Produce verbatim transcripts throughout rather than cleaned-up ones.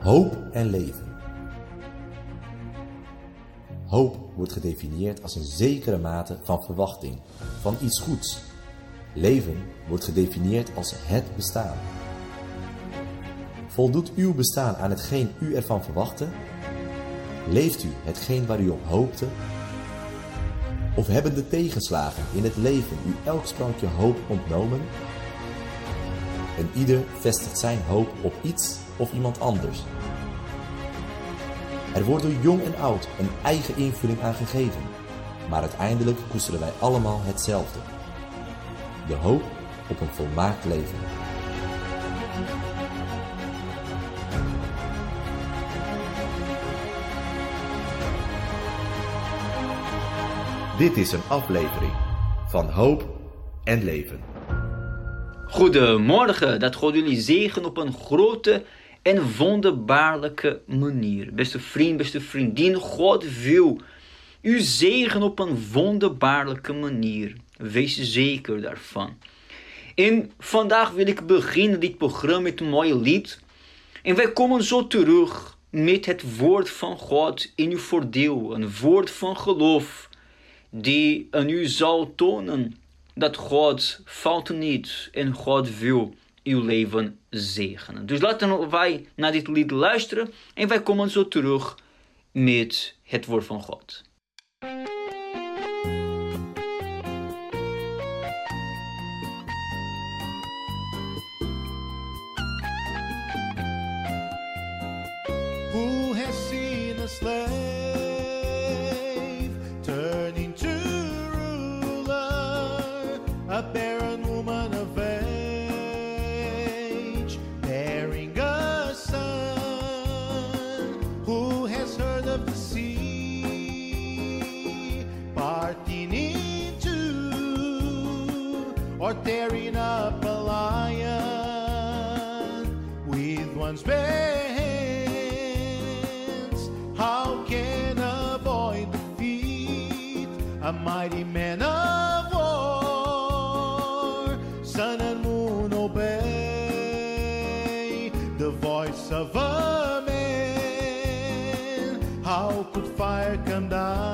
Hoop en leven. Hoop wordt gedefinieerd als een zekere mate van verwachting, van iets goeds. Leven wordt gedefinieerd als het bestaan. Voldoet uw bestaan aan hetgeen u ervan verwachtte? Leeft u hetgeen waar u op hoopte? Of hebben de tegenslagen in het leven u elk sprankje hoop ontnomen? En ieder vestigt zijn hoop op iets of iemand anders. Er wordt door jong en oud een eigen invulling aan gegeven, maar uiteindelijk koesteren wij allemaal hetzelfde. De hoop op een volmaakt leven. Dit is een aflevering van Hoop en Leven. Goedemorgen, dat God jullie zegen op een grote en wonderbaarlijke manier. Beste vriend, beste vriendin, God wil u zegen op een wonderbaarlijke manier. Wees zeker daarvan. En vandaag wil ik beginnen dit programma met een mooi lied. En wij komen zo terug met het woord van God in uw voordeel. Een woord van geloof die aan u zal tonen dat God valt niet en God wil uw leven zegenen. Dus laten wij naar dit lied luisteren en wij komen zo terug met het woord van God. Who has seen a slave turning to ruler, a barren woman of age, bearing a son? Who has heard of the sea parting in two, or tearing up a lion with one's bare hands? How can avoid defeat a mighty man of war? Sun and moon obey the voice of a man. How could fire come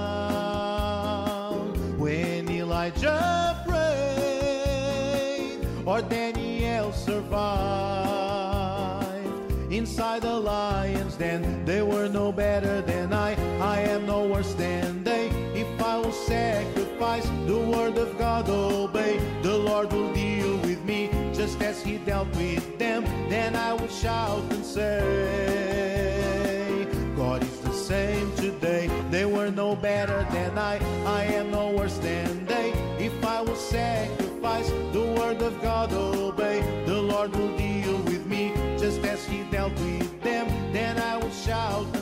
down when Elijah prayed, or Daniel survived inside the lion's den? They were no better than I, I am no worse than they. If I will sacrifice, the word of God obey, the Lord will deal with me just as he dealt with them. Then I will shout and say, God is the same today. They were no better than I, I am no worse than they. If I will sacrifice, the word of God obey, the Lord will deal with me just as he dealt with them. Then I will shout and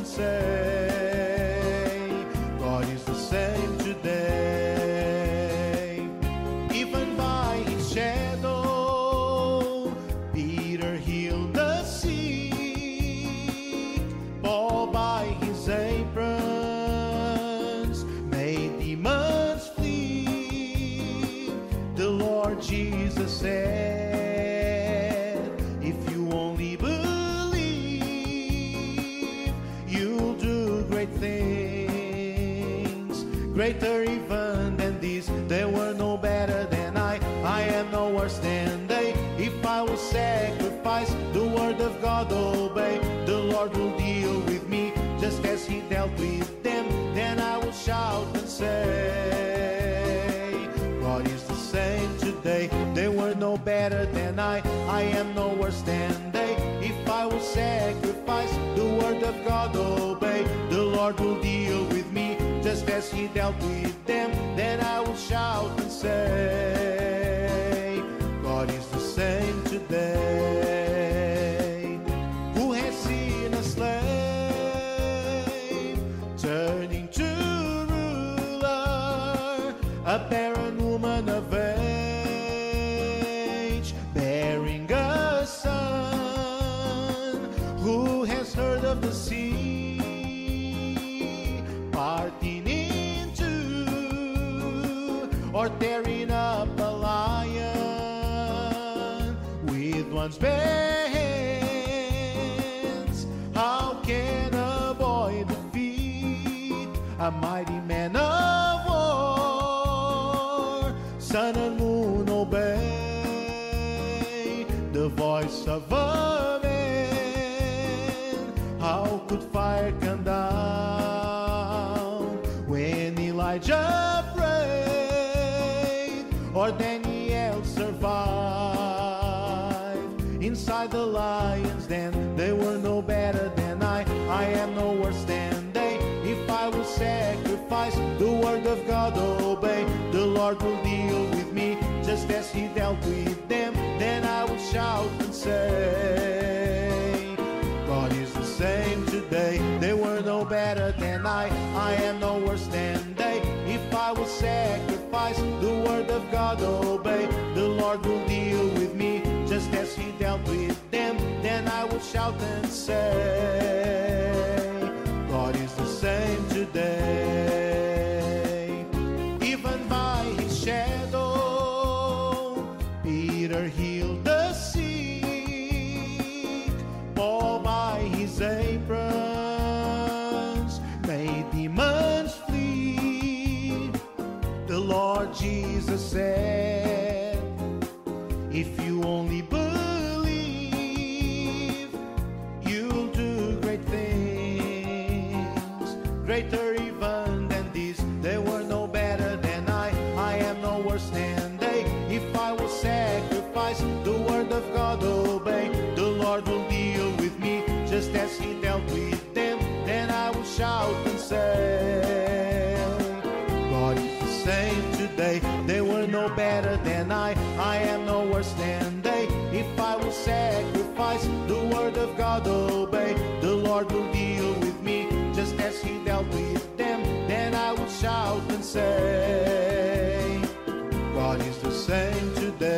say, God is the same today. Even by his shadow, Peter healed the sick. Paul by his aprons made demons flee. The Lord Jesus said, if you only believe, you'll do great things, greater even than these. They were no better than I, I am no worse than they. If I will sacrifice, the word of God obey, the Lord will deal with me just as he dealt with them. Then I will shout and say, God is the same today. They were no better than I, I am no worse than they. If I will sacrifice, the word of God obey, the Lord will deal with me just as he dealt with them. Then I will shout and say, God is the same today. Who has seen a slave turning to ruler, a barren woman of age, bearing a son? Who has heard of the sea parting in two, or tearing up a lion with one's bare hands? How a mighty man of war. Sun and moon obey the voice of a man. How could fire come down when Elijah prayed, or Daniel survived inside the lion's den? They were no better than I, I am no worse than they. If I will sacrifice, the word of God obey, the Lord will deal with me just as he dealt with them. Then I will shout and say, God is the same today. They were no better than I, I am no worse than they. If I will sacrifice, the word of God obey, the Lord will deal with me just as he dealt with them. Then I will shout and say, God is the same today. Even by his shadow, Peter healed the sick. Paul by his aprons made demons flee. The Lord Jesus said, if you only believe, you'll do great things, greater even than these. They were no better than I, I am no worse than they. If I will sacrifice, the word of God obey, the Lord will deal with me just as he dealt with them. Then I will shout and say, God is the same today. They were no better than I, I am no worse than they. If I will sacrifice, the word of God obey, the Lord will deal with me just as he dealt with them. Then I will shout and say, God is the same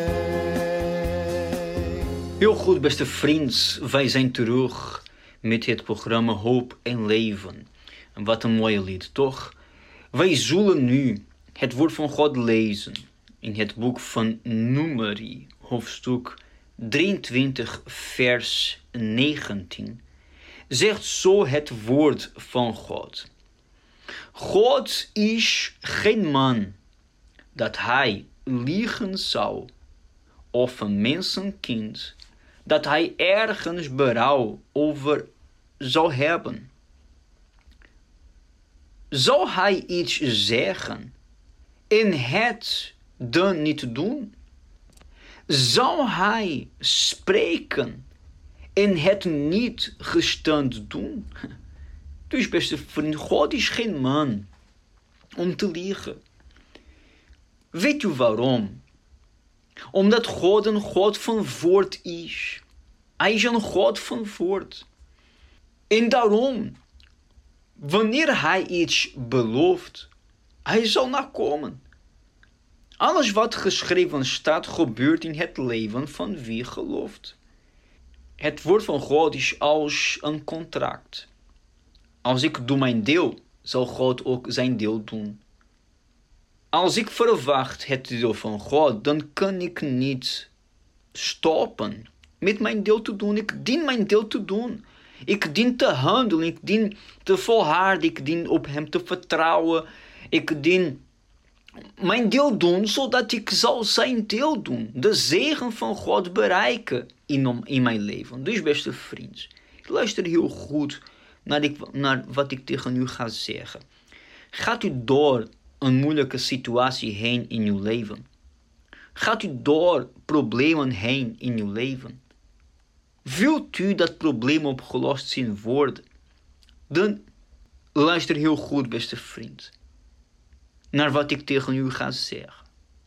today. Heel goed, beste vriends. Wij zijn terug met het programma Hoop en Leven. En wat een mooie lied, toch? Wij zullen nu het woord van God lezen in het boek van Numeri, hoofdstuk drieëntwintig, vers negentien. Zegt zo het woord van God. God is geen man dat hij liegen zou, of een mensenkind dat hij ergens berouw over zou hebben. Zou hij iets zeggen en het dan niet doen? Zou hij spreken en het niet gestand doen? Dus beste vriend, God is geen man om te liegen. Weet u waarom? Omdat God een God van woord is. Hij is een God van woord. En daarom, wanneer hij iets belooft, hij zal nakomen. Alles wat geschreven staat, gebeurt in het leven van wie gelooft. Het woord van God is als een contract. Als ik doe mijn deel, zal God ook zijn deel doen. Als ik verwacht het deel van God, dan kan ik niet stoppen met mijn deel te doen. Ik dien mijn deel te doen. Ik dien te handelen, ik dien te volharden, ik dien op hem te vertrouwen. Ik dien mijn deel doen, zodat ik zal zijn deel doen. De zegen van God bereiken in, in mijn leven. Dus beste vrienden, luister heel goed naar, ik, naar wat ik tegen u ga zeggen. Gaat u door een moeilijke situatie heen in uw leven? Gaat u door problemen heen in uw leven? Wilt u dat probleem opgelost zien worden? Dan luister heel goed, beste vriend, naar wat ik tegen u ga zeggen.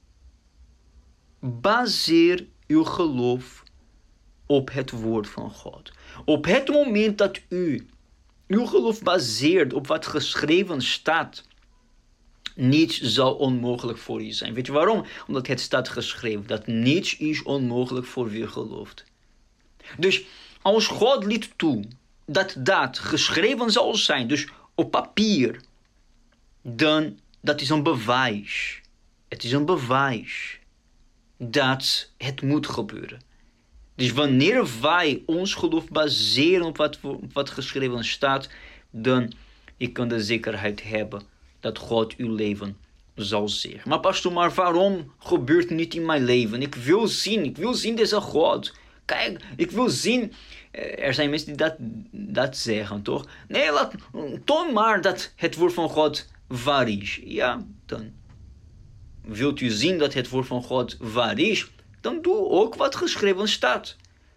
Baseer uw geloof op het woord van God. Op het moment dat u uw geloof baseert op wat geschreven staat, niets zal onmogelijk voor u zijn. Weet je waarom? Omdat het staat geschreven dat niets is onmogelijk voor wie gelooft. Dus als God liet toe dat dat geschreven zal zijn, dus op papier, dan dat is een bewijs. Het is een bewijs dat het moet gebeuren. Dus wanneer wij ons geloof baseren op wat, op wat geschreven staat, dan ik kan de zekerheid hebben dat God uw leven zal zeggen. Maar pastor, maar waarom gebeurt het niet in mijn leven? Ik wil zien, ik wil zien deze God. Kijk, ik wil zien. Er zijn mensen die dat, dat zeggen, toch? Nee, laat, toon maar dat het woord van God waar is. Ja, dan wilt u zien dat het woord van God waar is, dan doe ook wat geschreven staat.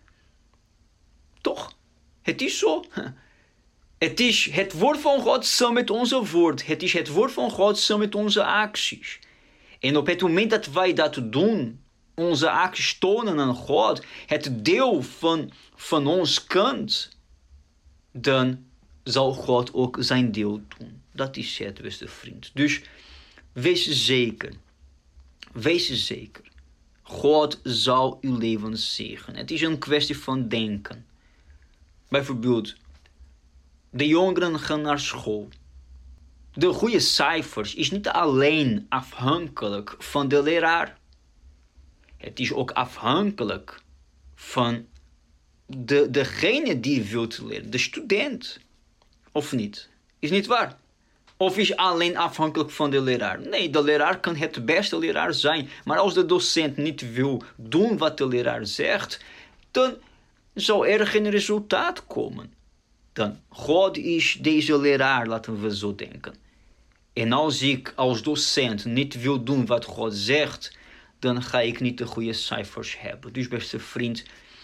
Toch? Het is zo. Het is het woord van God samen met onze woord. Het is het woord van God samen met onze acties. En op het moment dat wij dat doen, onze acties tonen aan God, het deel van, van ons kant, dan zal God ook zijn deel doen. Dat is het, beste vriend. Dus wees zeker. Wees zeker. God zal uw leven zegenen. Het is een kwestie van denken. Bijvoorbeeld, de jongeren gaan naar school. De goede cijfers is niet alleen afhankelijk van de leraar. Het is ook afhankelijk van de, degene die wilt leren, de student. Of niet? Is niet waar? Of is alleen afhankelijk van de leraar? Nee, de leraar kan het beste leraar zijn. Maar als de docent niet wil doen wat de leraar zegt, dan zal er geen resultaat komen. Dan God is deze leraar, laten we zo denken. En als ik als docent niet wil doen wat God zegt, dan ga ik niet de goede cijfers hebben. Dus beste vriend,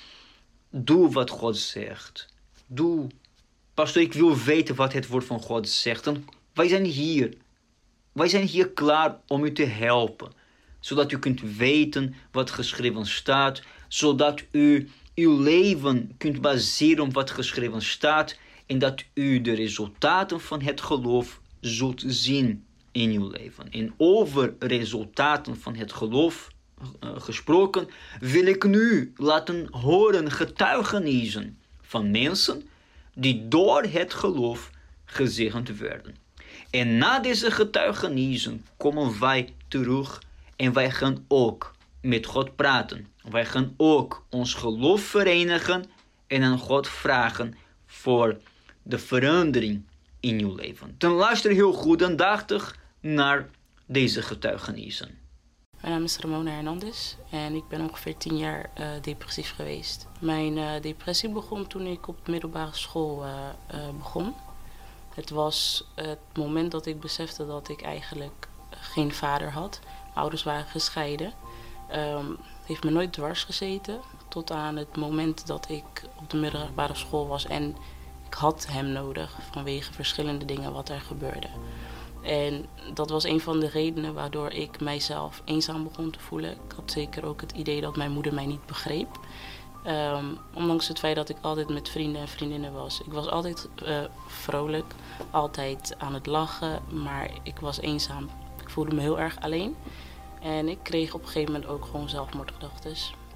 doe wat God zegt. Doe. Pastor, ik wil weten wat het woord van God zegt. Dan, wij zijn hier. Wij zijn hier klaar om u te helpen. Zodat u kunt weten wat geschreven staat. Zodat u uw leven kunt baseren op wat geschreven staat. En dat u de resultaten van het geloof zult zien in uw leven. En over resultaten van het geloof uh, gesproken, wil ik nu laten horen getuigenissen van mensen die door het geloof gezegend werden. En na deze getuigenissen komen wij terug en wij gaan ook met God praten. Wij gaan ook ons geloof verenigen en aan God vragen voor de verandering in uw leven. Dan luister heel goed aandachtig naar deze getuigenissen. Mijn naam is Ramona Hernandez en ik ben ongeveer tien jaar uh, depressief geweest. Mijn uh, depressie begon toen ik op middelbare school uh, uh, begon. Het was het moment dat ik besefte dat ik eigenlijk geen vader had. Mijn ouders waren gescheiden. Um, het heeft me nooit dwars gezeten tot aan het moment dat ik op de middelbare school was en ik had hem nodig vanwege verschillende dingen wat er gebeurde. En dat was een van de redenen waardoor ik mijzelf eenzaam begon te voelen. Ik had zeker ook het idee dat mijn moeder mij niet begreep. Um, ondanks het feit dat ik altijd met vrienden en vriendinnen was. Ik was altijd uh, vrolijk, altijd aan het lachen, maar ik was eenzaam. Ik voelde me heel erg alleen. En ik kreeg op een gegeven moment ook gewoon zelfmoordgedachten.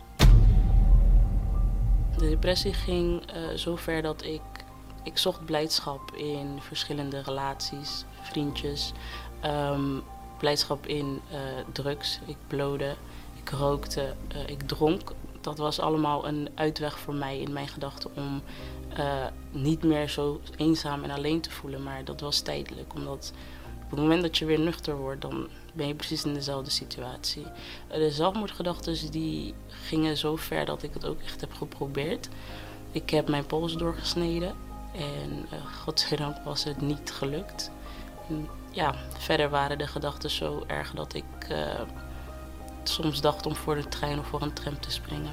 De depressie ging uh, zo ver dat ik... Ik zocht blijdschap in verschillende relaties, vriendjes, um, blijdschap in uh, drugs. Ik blode, ik rookte, uh, ik dronk. Dat was allemaal een uitweg voor mij in mijn gedachten om uh, niet meer zo eenzaam en alleen te voelen. Maar dat was tijdelijk, omdat op het moment dat je weer nuchter wordt, dan ben je precies in dezelfde situatie. Uh, de zelfmoordgedachten die gingen zo ver dat ik het ook echt heb geprobeerd. Ik heb mijn pols doorgesneden. En uh, godzijdank was het niet gelukt. En, ja, verder waren de gedachten zo erg dat ik uh, soms dacht om voor de trein of voor een tram te springen.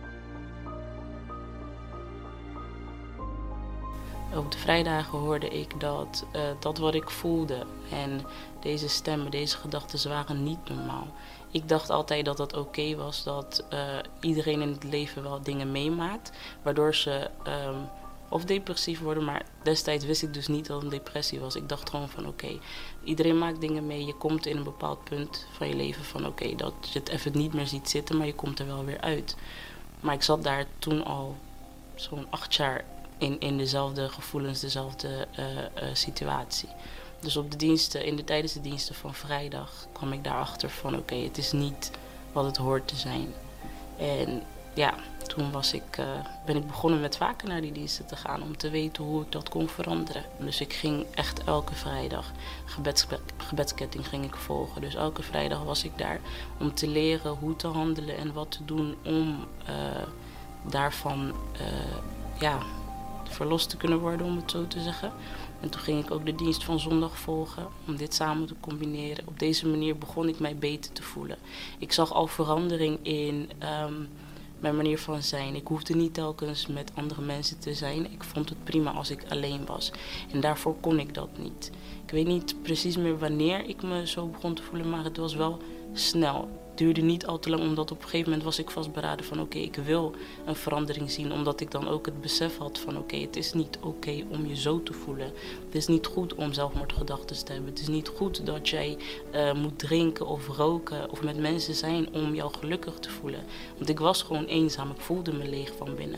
Op de vrijdagen hoorde ik dat uh, dat wat ik voelde en deze stemmen, deze gedachten waren niet normaal. Ik dacht altijd dat het oké was dat uh, iedereen in het leven wel dingen meemaakt, waardoor ze... Um, of depressief worden, maar destijds wist ik dus niet dat het een depressie was. Ik dacht gewoon van oké, okay, iedereen maakt dingen mee. Je komt in een bepaald punt van je leven van oké, okay, dat je het even niet meer ziet zitten, maar je komt er wel weer uit. Maar ik zat daar toen al zo'n acht jaar in, in dezelfde gevoelens, dezelfde uh, uh, situatie. Dus op de diensten, in de, tijdens de diensten van vrijdag kwam ik daarachter van oké, okay, het is niet wat het hoort te zijn. En ja, toen was ik, uh, ben ik begonnen met vaker naar die diensten te gaan om te weten hoe ik dat kon veranderen. Dus ik ging echt elke vrijdag, gebeds, gebedsketting ging ik volgen. Dus elke vrijdag was ik daar om te leren hoe te handelen en wat te doen om uh, daarvan uh, ja, verlost te kunnen worden, om het zo te zeggen. En toen ging ik ook de dienst van zondag volgen om dit samen te combineren. Op deze manier begon ik mij beter te voelen. Ik zag al verandering in um, mijn manier van zijn. Ik hoefde niet telkens met andere mensen te zijn. Ik vond het prima als ik alleen was. En daarvoor kon ik dat niet. Ik weet niet precies meer wanneer ik me zo begon te voelen, maar het was wel snel. Het duurde niet al te lang, omdat op een gegeven moment was ik vastberaden van oké, okay, ik wil een verandering zien. Omdat ik dan ook het besef had van oké, okay, het is niet oké okay om je zo te voelen. Het is niet goed om zelfmoordgedachten te hebben. Het is niet goed dat jij uh, moet drinken of roken of met mensen zijn om jou gelukkig te voelen. Want ik was gewoon eenzaam, ik voelde me leeg van binnen.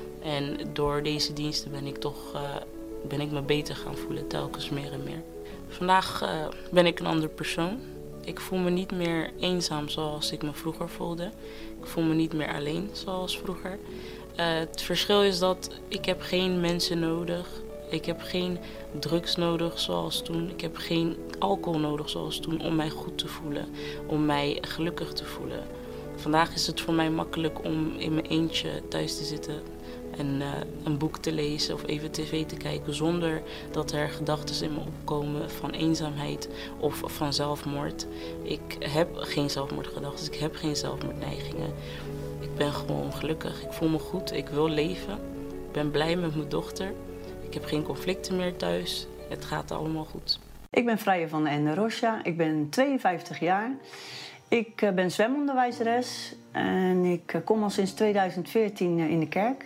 En door deze diensten ben ik toch uh, ben ik me beter gaan voelen, telkens meer en meer. Vandaag uh, ben ik een andere persoon. Ik voel me niet meer eenzaam zoals ik me vroeger voelde. Ik voel me niet meer alleen zoals vroeger. Uh, het verschil is dat ik heb geen mensen nodig. Ik heb geen drugs nodig zoals toen. Ik heb geen alcohol nodig zoals toen om mij goed te voelen. Om mij gelukkig te voelen. Vandaag is het voor mij makkelijk om in mijn eentje thuis te zitten en uh, een boek te lezen of even tv te kijken zonder dat er gedachten in me opkomen van eenzaamheid of van zelfmoord. Ik heb geen zelfmoordgedachten, ik heb geen zelfmoordneigingen. Ik ben gewoon gelukkig, ik voel me goed, ik wil leven. Ik ben blij met mijn dochter. Ik heb geen conflicten meer thuis. Het gaat allemaal goed. Ik ben Freya van Ende Rocha, ik ben tweeënvijftig jaar. Ik uh, ben zwemonderwijzeres en ik uh, kom al sinds tweeduizend veertien uh, in de kerk.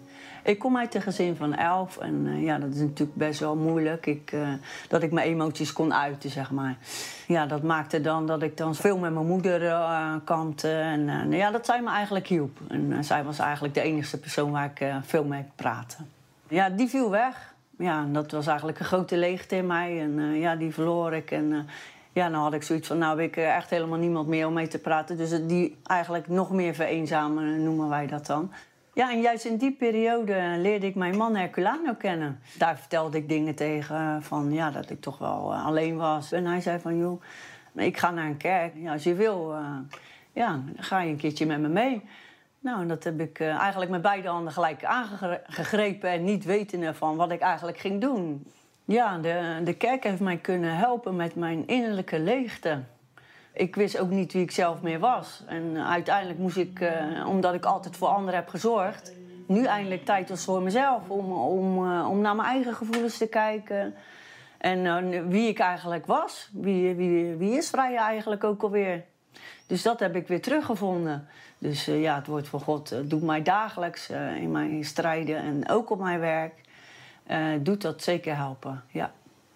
Ik kom uit een gezin van elf en uh, ja, dat is natuurlijk best wel moeilijk. Ik, uh, dat ik mijn emoties kon uiten, zeg maar. Ja, dat maakte dan dat ik dan veel met mijn moeder uh, kampte. En uh, ja, dat zij me eigenlijk hielp. En uh, zij was eigenlijk de enige persoon waar ik uh, veel mee praatte. Ja, die viel weg. Ja, dat was eigenlijk een grote leegte in mij. En uh, ja, die verloor ik. En uh, ja, dan had ik zoiets van, nou heb ik echt helemaal niemand meer om mee te praten. Dus die eigenlijk nog meer vereenzamen, noemen wij dat dan. Ja, en juist in die periode leerde ik mijn man Herculano kennen. Daar vertelde ik dingen tegen van, ja, dat ik toch wel uh, alleen was. En hij zei van, joh, ik ga naar een kerk. Ja, als je wil, uh, ja, dan ga je een keertje met me mee. Nou, en dat heb ik uh, eigenlijk met beide handen gelijk aangegrepen en niet wetende van wat ik eigenlijk ging doen. Ja, de, de kerk heeft mij kunnen helpen met mijn innerlijke leegte. Ik wist ook niet wie ik zelf meer was. En uiteindelijk moest ik, uh, omdat ik altijd voor anderen heb gezorgd, nu eindelijk tijd was voor mezelf. Om, om, uh, om naar mijn eigen gevoelens te kijken. En uh, wie ik eigenlijk was. Wie, wie, wie is Freya eigenlijk ook alweer? Dus dat heb ik weer teruggevonden. Dus uh, ja, het woord van God uh, doet mij dagelijks uh, in mijn strijden en ook op mijn werk. Uh, doet dat zeker helpen, ja.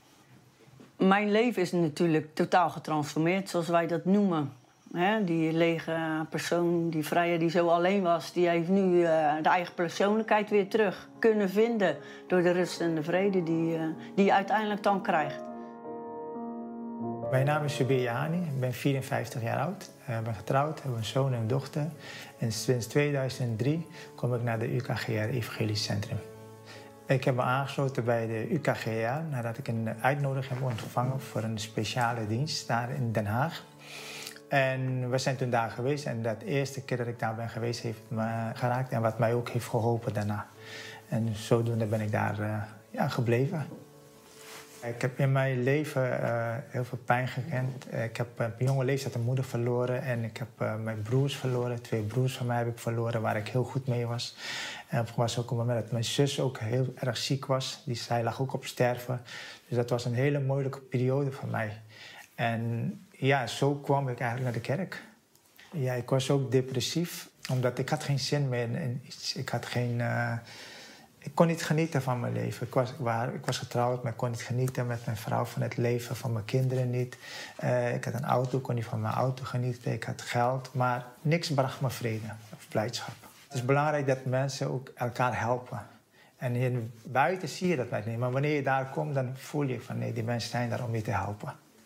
Mijn leven is natuurlijk totaal getransformeerd, zoals wij dat noemen. He, die lege persoon, die Freya die zo alleen was, die heeft nu uh, de eigen persoonlijkheid weer terug kunnen vinden. Door de rust en de vrede die, uh, die je uiteindelijk dan krijgt. Mijn naam is Subir Jahani, ik ben vierenvijftig jaar oud. Ik uh, ben getrouwd, heb een zoon en een dochter. En sinds tweeduizend drie kom ik naar de U K G R Evangelisch Centrum. Ik heb me aangesloten bij de U K G R nadat ik een uitnodiging heb ontvangen voor een speciale dienst daar in Den Haag. En we zijn toen daar geweest en dat eerste keer dat ik daar ben geweest heeft het me geraakt en wat mij ook heeft geholpen daarna. En zodoende ben ik daar uh, ja, gebleven. Ik heb in mijn leven uh, heel veel pijn gekend. Ik heb op een jonge leeftijd een moeder verloren en ik heb uh, mijn broers verloren. Twee broers van mij heb ik verloren waar ik heel goed mee was. En er was ook een moment dat mijn zus ook heel erg ziek was. Die, zij lag ook op sterven. Dus dat was een hele moeilijke periode voor mij. En ja, zo kwam ik eigenlijk naar de kerk. Ja, ik was ook depressief, omdat ik had geen zin meer in iets. Ik had geen... Uh, Ik kon niet genieten van mijn leven. Ik was, waar, ik was getrouwd, maar ik kon niet genieten met mijn vrouw van het leven, van mijn kinderen niet. Uh, ik had een auto, ik kon niet van mijn auto genieten. Ik had geld, maar niks bracht me vrede of blijdschap. Het is belangrijk dat mensen ook elkaar helpen. En hier buiten zie je dat niet, maar wanneer je daar komt, dan voel je van nee, die mensen zijn daar om je te helpen.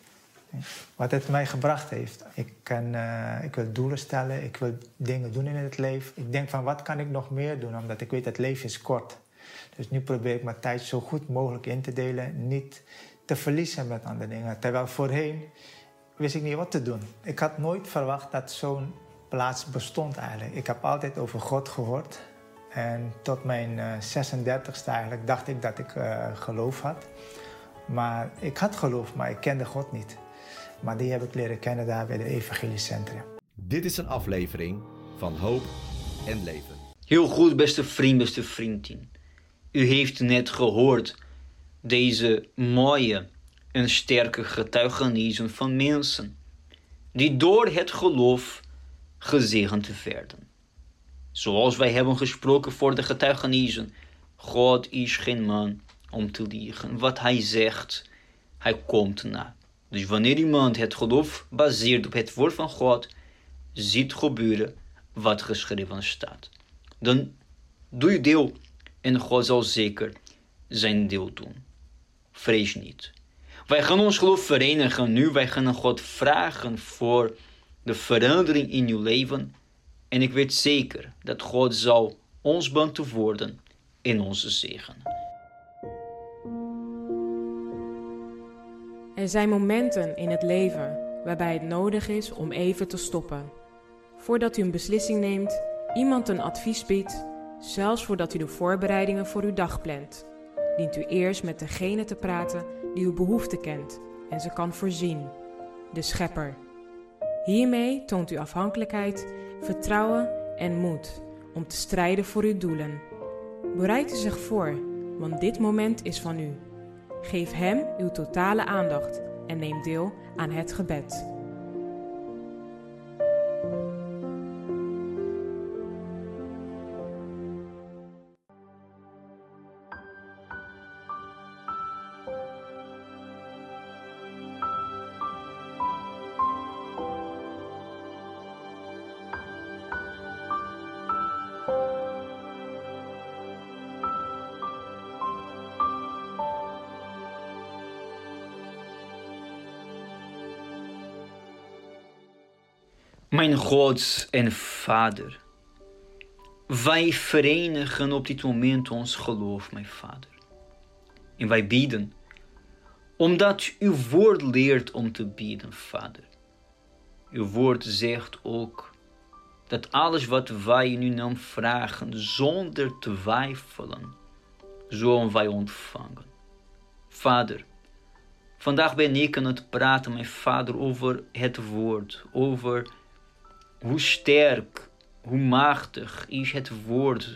Wat het mij gebracht heeft. Ik, kan, uh, ik wil doelen stellen, ik wil dingen doen in het leven. Ik denk van wat kan ik nog meer doen, omdat ik weet dat het leven is kort. Dus nu probeer ik mijn tijd zo goed mogelijk in te delen. Niet te verliezen met andere dingen. Terwijl voorheen wist ik niet wat te doen. Ik had nooit verwacht dat zo'n plaats bestond eigenlijk. Ik heb altijd over God gehoord. En tot mijn uh, zesendertigste eigenlijk dacht ik dat ik uh, geloof had. Maar ik had geloof, maar ik kende God niet. Maar die heb ik leren kennen daar bij het Evangelisch Centrum. Dit is een aflevering van Hoop en Leven. Heel goed, beste vriend, beste vriendin. U heeft net gehoord deze mooie en sterke getuigenissen van mensen die door het geloof gezegend werden. Zoals wij hebben gesproken voor de getuigenissen. God is geen man om te liegen. Wat hij zegt, hij komt na. Dus wanneer iemand het geloof baseert op het woord van God, ziet gebeuren wat geschreven staat. Dan doe je deel en God zal zeker zijn deel doen. Vrees niet. Wij gaan ons geloof verenigen nu. Wij gaan God vragen voor de verandering in uw leven. En ik weet zeker dat God zal ons beantwoorden in onze zegen. Er zijn momenten in het leven waarbij het nodig is om even te stoppen. Voordat u een beslissing neemt, iemand een advies biedt, zelfs voordat u de voorbereidingen voor uw dag plant, dient u eerst met degene te praten die uw behoefte kent en ze kan voorzien, de Schepper. Hiermee toont u afhankelijkheid, vertrouwen en moed om te strijden voor uw doelen. Bereid u zich voor, want dit moment is van u. Geef hem uw totale aandacht en neem deel aan het gebed. Mijn God en Vader, wij verenigen op dit moment ons geloof, mijn Vader. En wij bidden, omdat uw woord leert om te bidden, Vader. Uw woord zegt ook dat alles wat wij in uw naam vragen, zonder twijfelen, zullen wij ontvangen. Vader, vandaag ben ik aan het praten, mijn Vader, over het woord, over hoe sterk, hoe machtig is het woord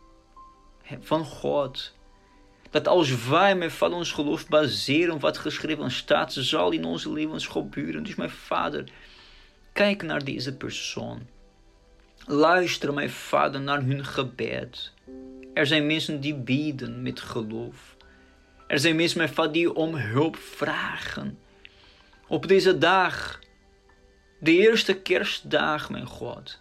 van God. Dat als wij, mijn Vader, ons geloof baseren op wat geschreven staat, zal in onze levens gebeuren. Dus mijn Vader, kijk naar deze persoon. Luister, mijn Vader, naar hun gebed. Er zijn mensen die bidden met geloof. Er zijn mensen, mijn Vader, die om hulp vragen. Op deze dag, de eerste kerstdag, mijn God,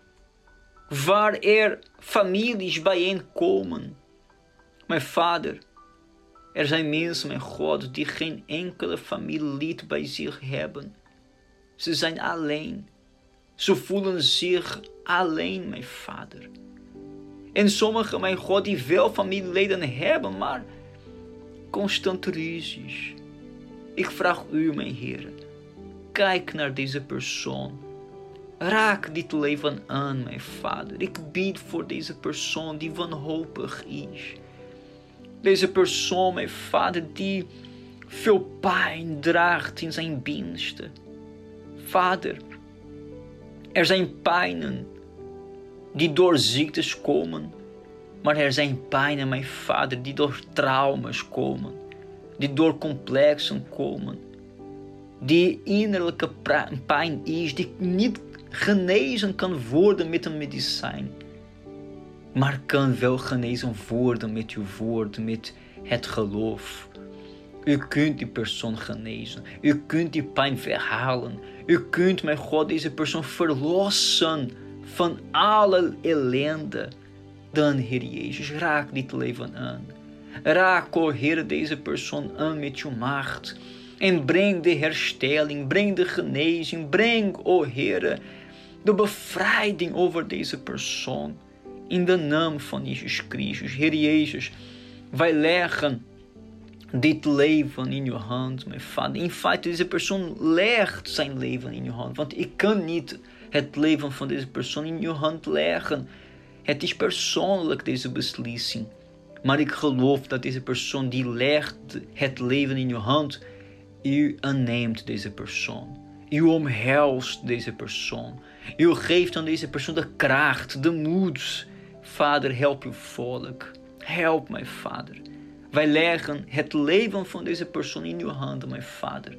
waar er families bijeenkomen. Mijn Vader, er zijn mensen, mijn God, die geen enkele familielid bij zich hebben. Ze zijn alleen. Ze voelen zich alleen, mijn Vader. En sommigen, mijn God, die veel familieleden hebben, maar constant ruzies. Ik vraag u, mijn Heer, kijk naar deze persoon. Raak dit leven aan, mijn Vader. Ik bid voor deze persoon die wanhopig is. Deze persoon, mijn Vader, die veel pijn draagt in zijn binnenste. Vader, er zijn pijnen die door ziektes komen. Maar er zijn pijnen, mijn Vader, die door trauma's komen. Die door complexen komen. Die innerlijke pijn is, die niet genezen kan worden met een medicijn. Maar kan wel genezen worden met uw woord, met het geloof. U kunt die persoon genezen. U kunt die pijn weghalen. U kunt, mijn God, deze persoon verlossen van alle ellende. Dan, Heer Jezus, raak dit leven aan. Raak, o Heer, deze persoon aan met uw macht. En breng de herstelling, breng de genezing, breng, o Heere, de bevrijding over deze persoon. In de naam van Jezus Christus. Heer Jezus, wij leggen dit leven in uw hand, mijn Vader. In feite, deze persoon legt zijn leven in uw hand. Want ik kan niet het leven van deze persoon in uw hand leggen. Het is persoonlijk, deze beslissing. Maar ik geloof dat deze persoon die legt het leven in uw hand, u aanneemt deze persoon. U omhelst deze persoon. U geeft aan deze persoon de kracht, de moed. Vader, help uw volk. Help mij, Vader. Wij leggen het leven van deze persoon in uw handen, mijn Vader.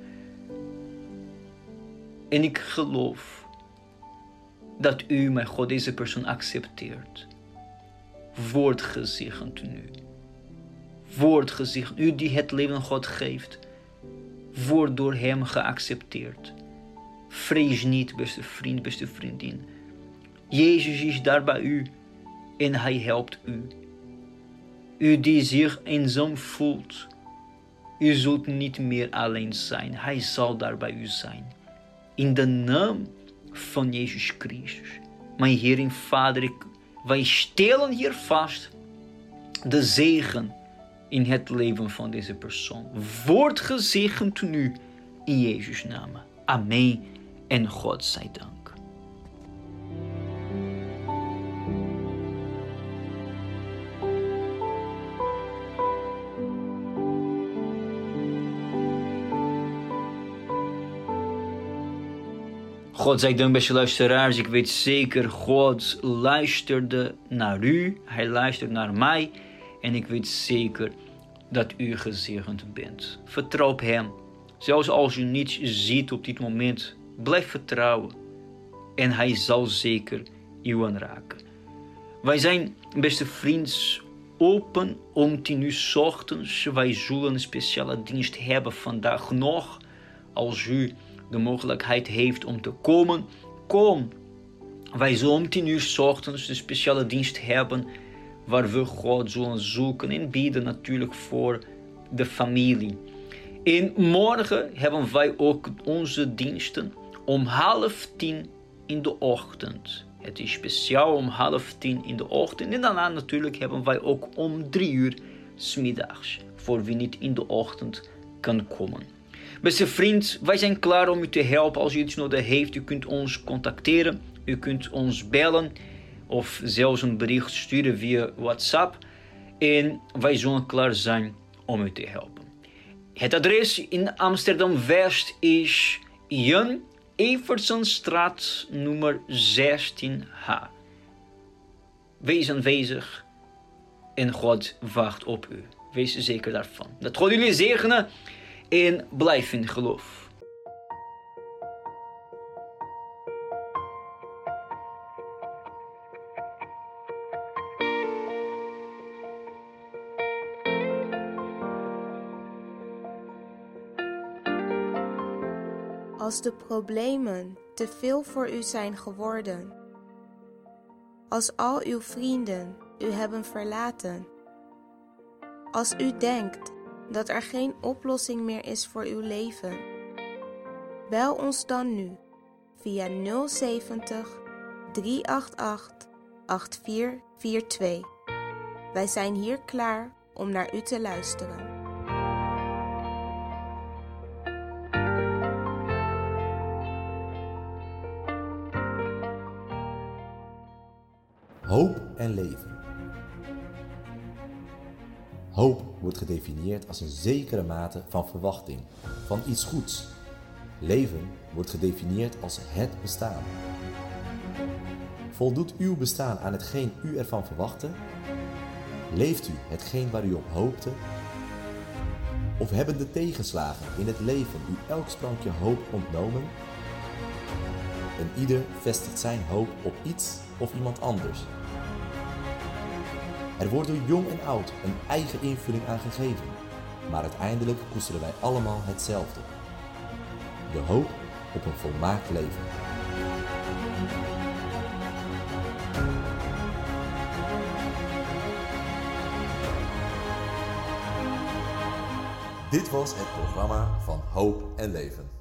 En ik geloof dat u, mijn God, deze persoon accepteert. Word gezegend nu. Word gezegend. U die het leven aan God geeft. Word door hem geaccepteerd. Vrees niet, beste vriend, beste vriendin. Jezus is daar bij u en hij helpt u. U die zich eenzaam voelt, u zult niet meer alleen zijn. Hij zal daar bij u zijn. In de naam van Jezus Christus. Mijn Heer en Vader, ik, wij stellen hier vast de zegen in het leven van deze persoon. Word gezegend nu in Jezus' naam. Amen en God zij dank. God zij dank, beste luisteraars. Ik weet zeker, God luisterde naar u. Hij luistert naar mij. En ik weet zeker dat u gezegend bent. Vertrouw op hem. Zelfs als u niets ziet op dit moment, blijf vertrouwen. En hij zal zeker u aanraken. Wij zijn, beste vrienden, open om tien uur 's ochtends. Wij zullen een speciale dienst hebben vandaag nog. Als u de mogelijkheid heeft om te komen, kom. Wij zullen om tien uur 's ochtends een speciale dienst hebben, waar we God zullen zoeken en bidden natuurlijk voor de familie. En morgen hebben wij ook onze diensten om half tien in de ochtend. Het is speciaal om half tien in de ochtend. En daarna natuurlijk hebben wij ook om drie uur 's middags, voor wie niet in de ochtend kan komen. Beste vriend, wij zijn klaar om u te helpen. Als u iets nodig heeft, u kunt ons contacteren. U kunt ons bellen of zelfs een bericht sturen via WhatsApp. En wij zullen klaar zijn om u te helpen. Het adres in Amsterdam-West is Jan Eversenstraat nummer zestien H. Wees aanwezig en God wacht op u. Wees zeker daarvan. Dat God jullie zegenen en blijf in geloof. Als de problemen te veel voor u zijn geworden, als al uw vrienden u hebben verlaten, als u denkt dat er geen oplossing meer is voor uw leven, bel ons dan nu via nul zeventig, drie acht acht, acht vier vier twee. Wij zijn hier klaar om naar u te luisteren. Hoop en leven. Hoop wordt gedefinieerd als een zekere mate van verwachting van iets goeds. Leven wordt gedefinieerd als het bestaan. Voldoet uw bestaan aan hetgeen u ervan verwachtte? Leeft u hetgeen waar u op hoopte? Of hebben de tegenslagen in het leven u elk sprankje hoop ontnomen? En ieder vestigt zijn hoop op iets of iemand anders. Er wordt door jong en oud een eigen invulling aan gegeven, maar uiteindelijk koesteren wij allemaal hetzelfde. De hoop op een volmaakt leven. Dit was het programma van Hoop en Leven.